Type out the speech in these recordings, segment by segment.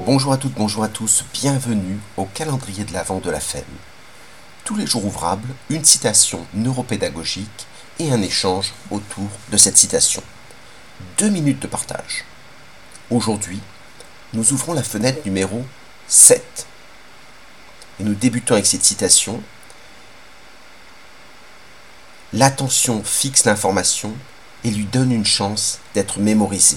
Bonjour à toutes, bonjour à tous, bienvenue au calendrier de l'Avent de la FEM. Tous les jours ouvrables, une citation neuropédagogique et un échange autour de cette citation. 2 minutes de partage. Aujourd'hui, nous ouvrons la fenêtre numéro 7. Et nous débutons avec cette citation. L'attention fixe l'information et lui donne une chance d'être mémorisée.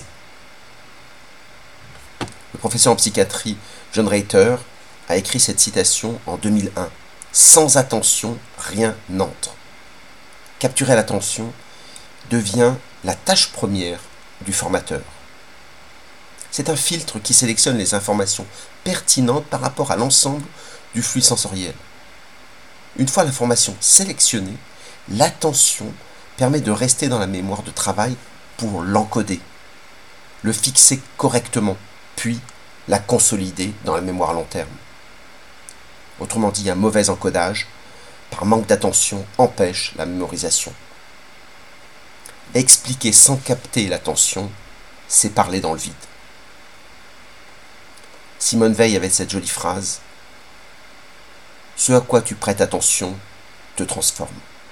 Le professeur en psychiatrie John Reiter a écrit cette citation en 2001. Sans attention, rien n'entre. Capturer l'attention devient la tâche première du formateur. C'est un filtre qui sélectionne les informations pertinentes par rapport à l'ensemble du flux sensoriel. Une fois l'information sélectionnée, l'attention permet de rester dans la mémoire de travail pour l'encoder, le fixer correctement, puis la consolider dans la mémoire à long terme. Autrement dit, un mauvais encodage, par manque d'attention, empêche la mémorisation. Expliquer sans capter l'attention, c'est parler dans le vide. Simone Veil avait cette jolie phrase « Ce à quoi tu prêtes attention te transforme ».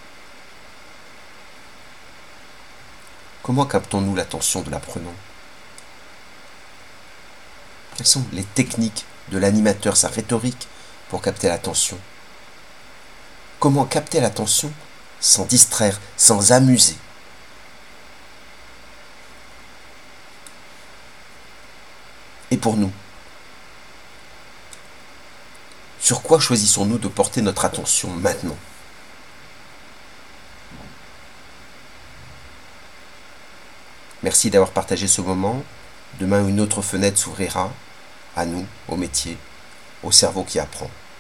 Comment captons-nous l'attention de l'apprenant ? Quelles sont les techniques de l'animateur, sa rhétorique, pour capter l'attention ? Comment capter l'attention sans distraire, sans amuser ? Et pour nous, sur quoi choisissons-nous de porter notre attention maintenant ? Merci d'avoir partagé ce moment. Demain, une autre fenêtre s'ouvrira à nous, au métier, au cerveau qui apprend.